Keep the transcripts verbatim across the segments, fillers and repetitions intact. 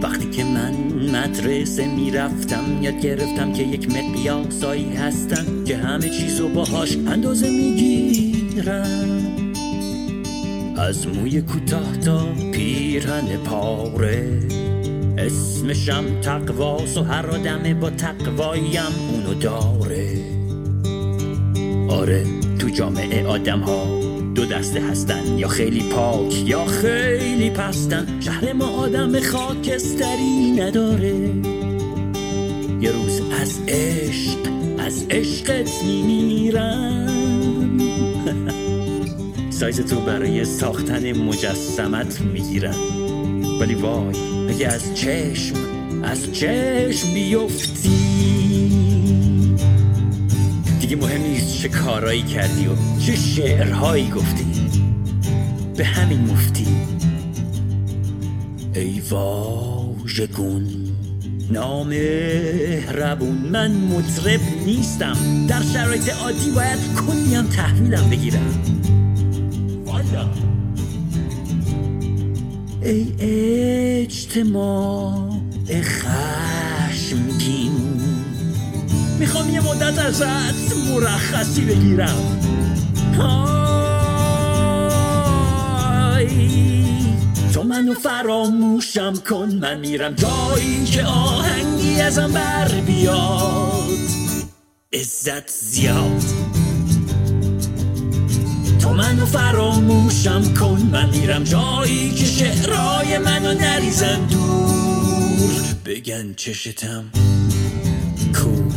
وقتی که من مدرسه میرفتم یاد گرفتم که یک مقیاسایی هستن که همه چیزو باهاش اندازه میگیرن، از موی کوتاه تا پیرهن پاره. اسمشم تقواست و هر آدمه با تقوایم اونو داره. آره تو جامعه آدم ها دو دسته هستن، یا خیلی پاک یا خیلی پستن. شهر ما آدم خاکستری نداره. یه روز از عشق از عشقت میمیرن. سایز تو برای ساختن مجسمت میگیرن، ولی وای اگه از چشم از چشم بیفتی دیگه مهم نیست چه کارایی کردی و چه شعرهایی گفتی، به همین مفتی. ای واژگون نامهربون، من مطرب نیستم، در شرایط عادی باید کلیم تحویلم بگیرم. والا ای اجتماع خشمگین، میخوام یه مدت ازت مرخصی بگیرم. آی تو منو فراموشم کن، من میرم جایی که آهنگی ازم بر بیاد. عزت زیاد تو منو فراموشم کن، من میرم جایی که شعرهای منو نریزن دور، بگن چشتم کور.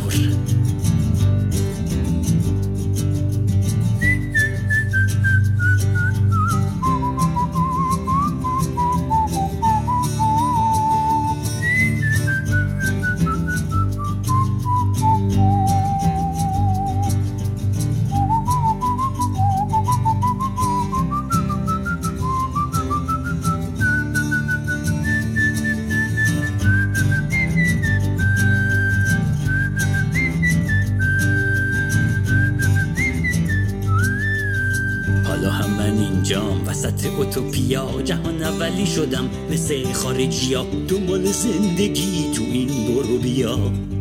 وسط اوتوپیا جهان اولی شدم، مثل خارجی ها دنبال زندگی تو این برو بیا.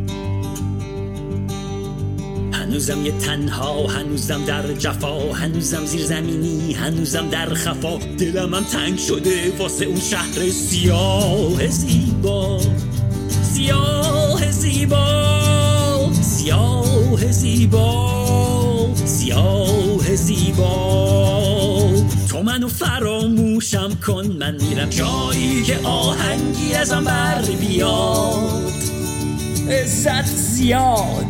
هنوزم یه تنها، هنوزم در جفا، هنوزم زیر زمینی، هنوزم در خفا. دلم هم تنگ شده واسه اون شهر سیاه زیبا، سیاه زیبا، سیاه زیبا، سیاه زیبا. تو منو فراموشم کن، من میرم جایی که آهنگی ازم بر بیاد. عزت زیاد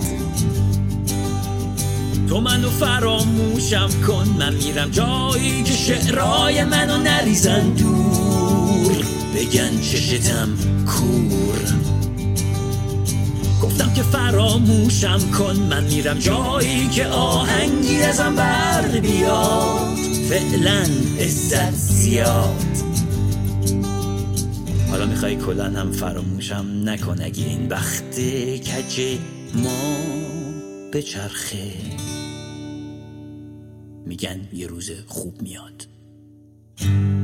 تو منو فراموشم کن، من میرم جایی که شعرهای منو نریزن دور، بگن چشتم کور. گفتم که فراموشم کن، من میرم جایی که آهنگی ازم بر بیاد. فعلا عزت زیاد. حالا میخوای کلن هم فراموشم نکن، اگه این وقت کج ما به چرخه، میگن یه روز خوب میاد.